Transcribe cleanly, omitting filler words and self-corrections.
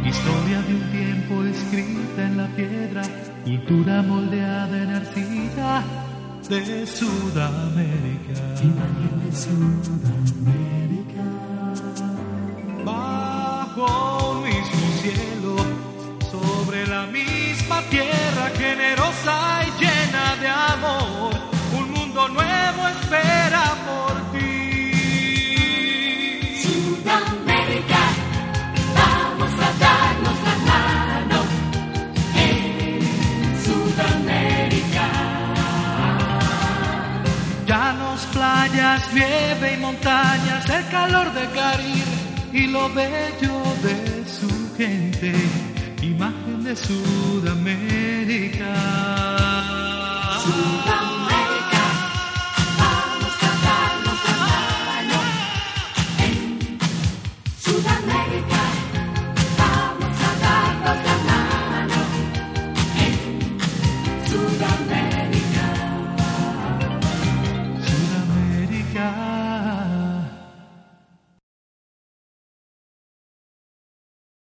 Historia de un tiempo escrita en la piedra, cultura moldeada en arcilla de Sudamérica. Imagen de Sudamérica. Bajo un mismo cielo, sobre la misma tierra generosa y llena de amor, un mundo nuevo espera por ti. Sudamérica, vamos a darnos la mano en Sudamérica. Llanos, playas, nieve y montañas, el calor del Caribe y lo bello de su gente, imagen de Sudamérica. Sudamérica.